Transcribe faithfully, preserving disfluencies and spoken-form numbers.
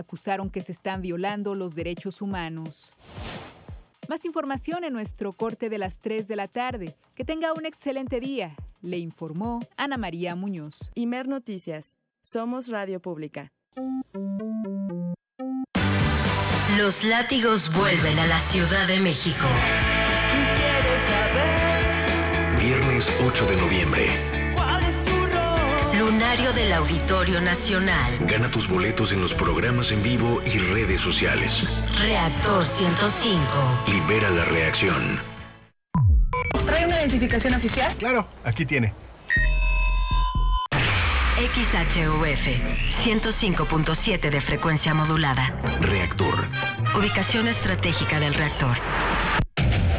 Acusaron que se están violando los derechos humanos. Más información en nuestro corte de las tres de la tarde. Que tenga un excelente día. Le informó Ana María Muñoz. Imer Noticias. Somos Radio Pública. Los látigos vuelven a la Ciudad de México. ¿Quieres saber? Viernes ocho de noviembre. ¿Cuál es tu rol? Lunario del Auditorio Nacional. Gana tus boletos en los programas en vivo y redes sociales. Reactor ciento cinco. Libera la reacción. ¿Trae una identificación oficial? Claro, aquí tiene. X H U F ciento cinco punto siete de frecuencia modulada. Reactor. Ubicación estratégica del reactor.